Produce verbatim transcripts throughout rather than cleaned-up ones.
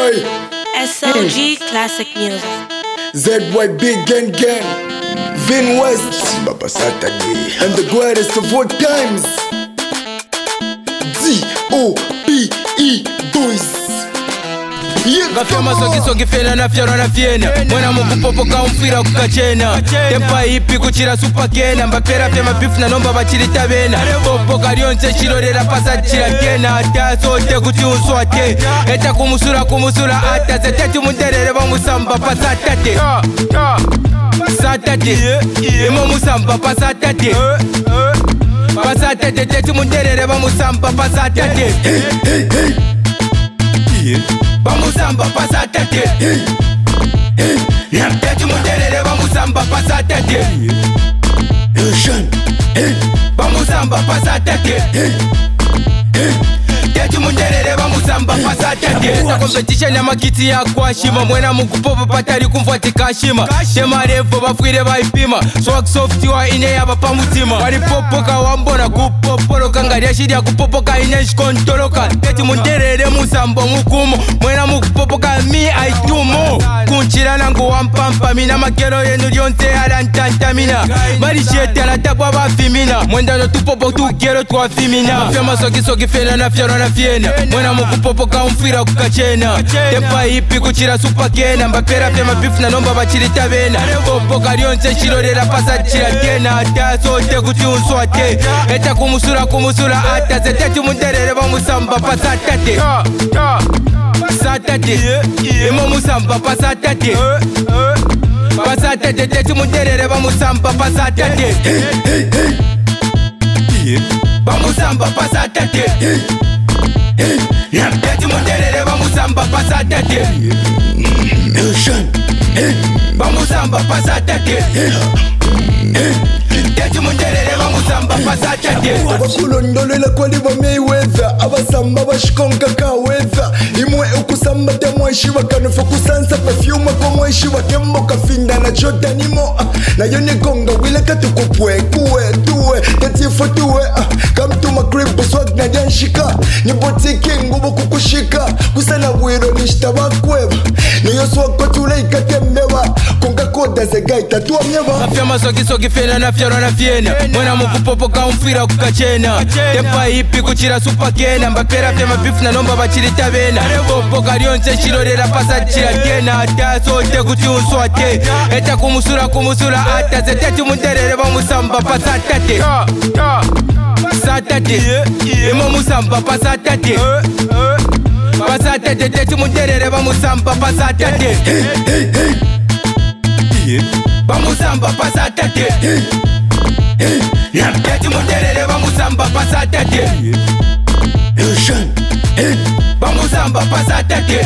boy S L G Classic Music. Z Y Big Gang Gang Vin West Baba Saturday and the greatest of all times D O P E Boys. Ngafema soki soki fena na fyaro na fiena Mwena mukupopoka umfira kukachena Tempa ipi kuchira supa kena Mbapera fema beef na nomba bachiri tabena Popoka rionse shirorera pasa chira kena Ata sote kuti unswate Eta kumusura kumusura ata Zeteti munderere wa musamba pasatate Satate Imo musamba pasatate Pasatate teti munderere wa musamba pasatate Bamusamba pasatate Teti munderere bamusamba pasatate Bamusamba pasatate Teti munderere bamusamba pasatate Esa competition ya makiti ya kwa shima Mwena mukupopo patari kumfuati kashima Tema revo bafwire baipima Swag soft wa ine ya bapa mutima Wari popoka wambona kupoporoka Ngaria shidi ya kupopoka ine shikontoroka Teti munderere musambo mukumo Mwena mukupopoka mi aitumo Kunchira nangu wampampa mina Makero yenu yonte alantanta mina Marishete alatabwa bafimina Mwenda no tupopo tukero tuafimina Fema soki soki fena na fyaro na fiena Mwena mukupopoka umfira kukachena Tempa ipi kuchira supa kena Mbapera fema beef na nomba bachiri tabena Popoka rionse shirorera pasa chira kena Ata sote kuti unswate Eta kumusura kumusura ata Zeteti munderere bamusamba pasatate Satate Imo musamba pasatate Pasatate teti munderere bamusamba pasatate Bamusamba pasatate Teti munderere bamusamba pasatate Bamusamba pasatate Teti munderere bamusamba pasatate Abakulondolela kwali ba Mayweather Abasamba bashikonka ka weather Imwe ukusamba temweshi bakanufa kusansa perfume kwa mweshi wakembo kafinda na Jordan imo Na yone konga wile katukupwe kuwe tuwe Tatifo tuwe Come to my crib swag na janshika Nipoti king ubo kukushika Kusana wiro nishtaba kweba Niyo swag kwa tule ikatembewa Konga koda ze gaita tuwa mnyewa Afyama soki soki fena na fyaro na fiena Mwena mukupopoka umfira kukachena Tempa ipi kuchira supa kena Mbapera fema beef na nomba bachiri tabena Popoka rionse shirorera pasa chira kena Ata sote kuti unswate Eta kumusura kumusura ata Zeteti munderere bamusamba pasatate Satate Imo musamba pasatate Pasatate teti munderere bamusamba pasatate Bamusamba pasatate Teti munderere bamusamba pasatate Bamusamba pasatate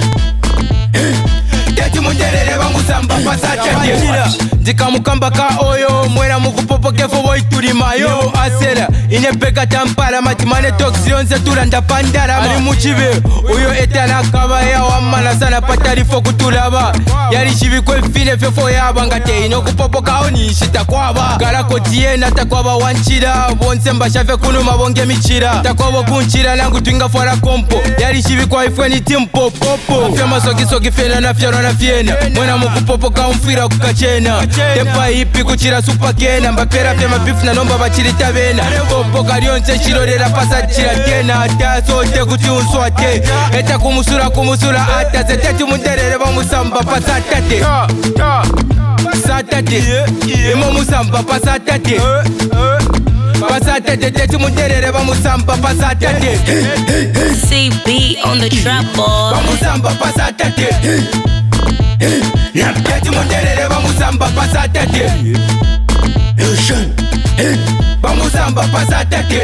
Teti munderere bamusamba pasatate Ndika mukamba ka oyo Mwena mukupopo kefo woituri mayo Asela inepeka tampala Matimane toksi yonse tulanda pandara Ali muchive uyo etana kaba ya wamana sana patarifo kutulaba Yari chivi kwe fine fefo yaba Ngate ino kupopo kao ni ishita kwaba Karako tiena takwaba wanchira Bonse mbashafe kunu mabonge michira Takwaba kunchira nangu twinga fora kompo Yari chivi kwa ifwe ni timpo popo Afyama soki soki fena na fyaro na fiena Mwena mukupopo ka umfira kukachena Tempa ipi kuchira supa kena Mbapera fema beef na nomba bachiri tabena Popoka rionse shirorera pasa chira kena Ata sote kuti unswate Eta kumusura kumusura ata Zeteti munderere bamusamba pasatate Satate Imo musamba pasatate Pasatate teti munderere bamusamba pasatate C B on the trap boy. Bamusamba pasatate Teti munderere bamusamba pasatate Bamusamba pasatate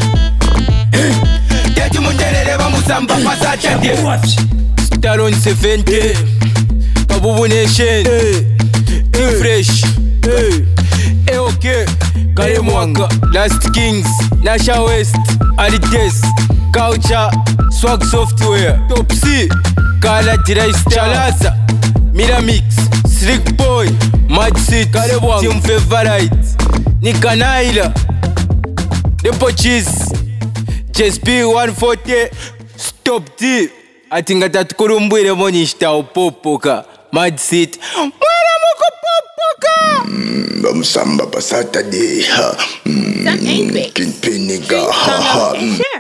Teti munderere bamusamba pasatate Staron seventy Kabubu Nation Fresh E-OK Kare Mwaka Last Kings Nasha West Alites Culture Swag Software Top C Kala Dry Chalasa Miramix Slick Boy Mad Seat Team Favorite Nika Naila Depo Cheese J S P one forty Stop D ati nga tatukurumbwire monishita upopoka Mad City mwera mukupopoka Bamusamba pa Saturday. Kingpin nigga.